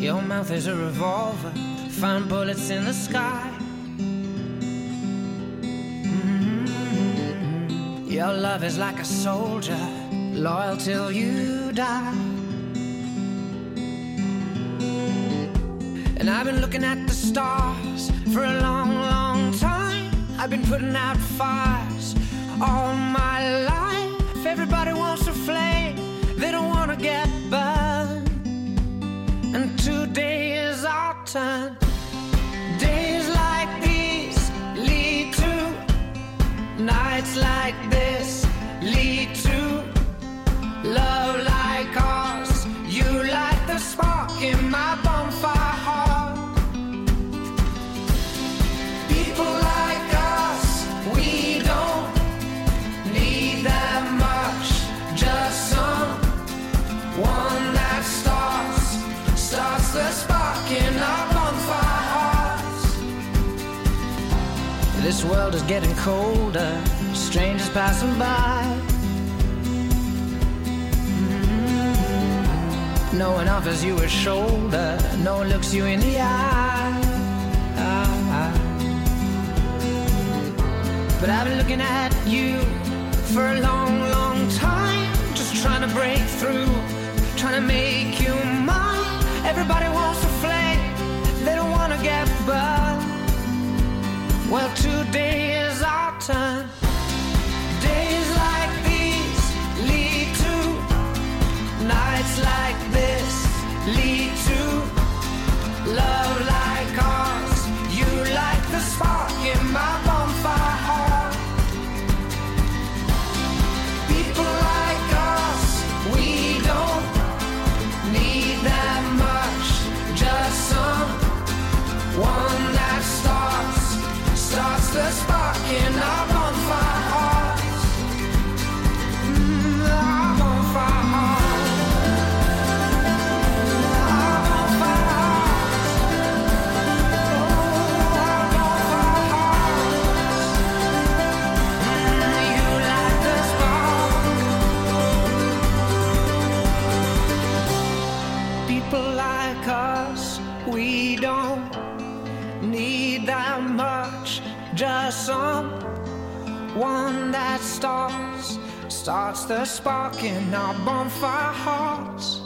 Your mouth is a revolver, find bullets in the sky. Your love is like a soldier, loyal till you die. And I've been looking at the stars for a long, long time. I've been putting out fires all my life. Everybody wants a flame, they don't want to get burned. And today is our turn. Days like these lead to nights like this, lead to love like ours. You light the spark in my bonfire heart. People like us, we don't need that much. Just someone that starts the spark in our bonfire hearts. This world is getting colder, strangers passing by. No one offers you a shoulder, no one looks you in the eye. But I've been looking at you for a long, long time, just trying to break through, trying to make you mine. Everybody wants a flame, they don't want to get burned. Well, today is our turn. Days like these lead to nights like this, lead to love like ours. You light the spark in my bonfire heart. People like us, we don't need that much. Just someone that starts the spark in our bonfire hearts. Our bonfire hearts. Our bonfire hearts. Our bonfire hearts. You light the spark. People like us, we don't need that much. Just someone that starts the spark in our bonfire hearts.